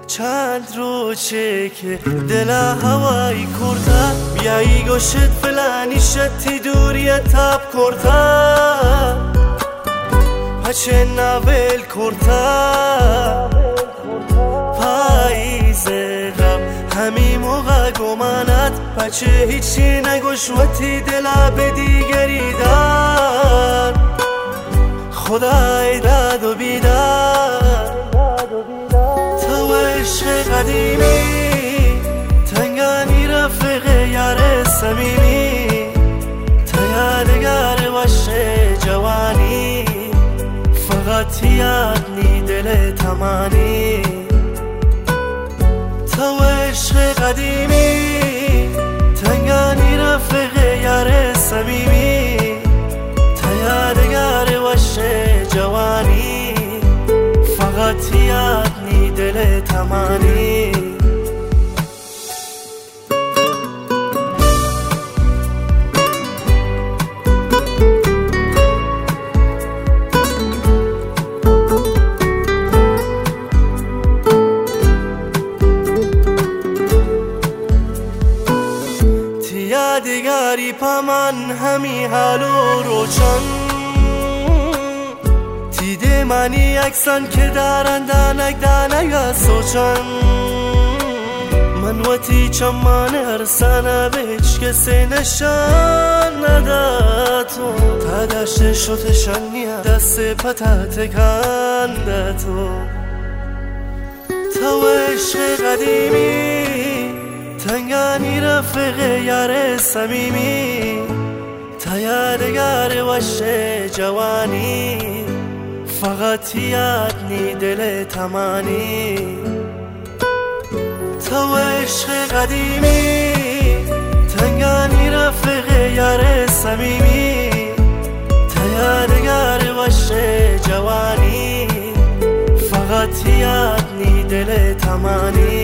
چند روزه که دل هوایی کرده بیایی گوشت فلانی شتی دوری تب کرده پچه نویل کرده پاییز غم همی موقع گمانت پچه هیچی نگوشوتی دل به دیگری دار خدای داد و بیدار تو عشق قدیمی تنگانی رفیق یار صمیمی تا یادگار باشه جوانی فقط یاد نی دل تمانی تو عشق قدیمی تنگانی رفیق یار صمیمی تا یادگار باشه جوانی فقط یاد نی دل تمانی یادگاری پا من همی حالو روشن دیده منی اکسان که دارن دانگ سوچن من وطی چمان هر سنه به هیچ کسی نشان نداتو تا دشت شدشن نیا دست پتا تکان داتو تو عشق قدیمی تنگانی رفیق یار صمیمی تا یادگار باشه جوانی فقط یاد نی دل تمانی تو عشق قدیمی تنگانی رفیق یار صمیمی تا یادگار باشه جوانی فقط یاد نی دل تمانی